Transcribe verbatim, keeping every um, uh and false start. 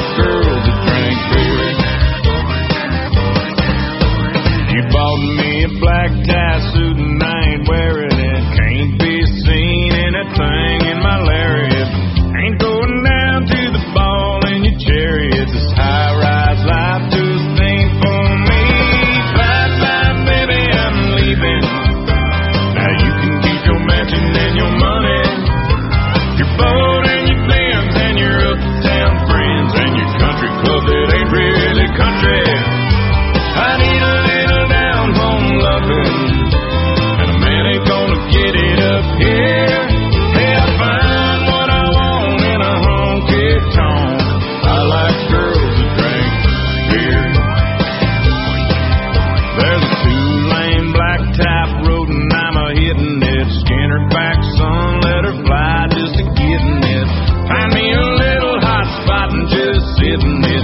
like girls that drink beer. You bought me a black tie suit and I ain't wearing it. Can't be seen anything in my lariat. Ain't going down to the ball in your chariot. This high-rise life too thing for me. Bye bye, baby, I'm leaving. Now you can keep your mansion and your money, your boat and your Benz and your uptown friends and your country club that ain't really country. I need a little down home loving, and a man ain't gonna get it up here. Hey, I find what I want in a honky tonk. I like girls that drink beer. There's a two-lane black type road and I'm a hitting it. Skin her back, son, let her fly just a getting it. Find me a little hot spot and just sitting it.